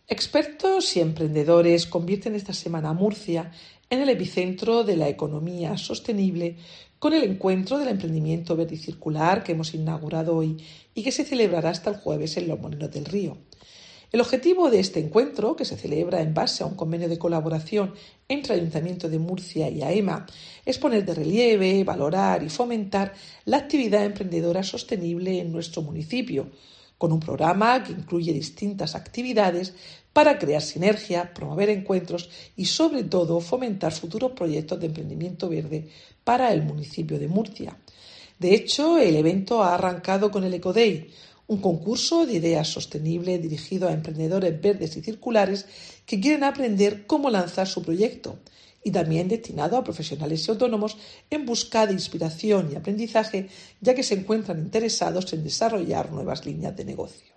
Expertos y emprendedores convierten esta semana a Murcia en el epicentro de la economía sostenible con el encuentro del emprendimiento verde y circular que hemos inaugurado hoy y que se celebrará hasta el jueves en Los Molinos del Río. El objetivo de este encuentro, que se celebra en base a un convenio de colaboración entre el Ayuntamiento de Murcia y AEMA, es poner de relieve, valorar y fomentar la actividad emprendedora sostenible en nuestro municipio, con un programa que incluye distintas actividades para crear sinergia, promover encuentros y, sobre todo, fomentar futuros proyectos de emprendimiento verde para el municipio de Murcia. De hecho, el evento ha arrancado con el EcoDay, un concurso de ideas sostenibles dirigido a emprendedores verdes y circulares que quieren aprender cómo lanzar su proyecto, y también destinado a profesionales y autónomos en busca de inspiración y aprendizaje, ya que se encuentran interesados en desarrollar nuevas líneas de negocio.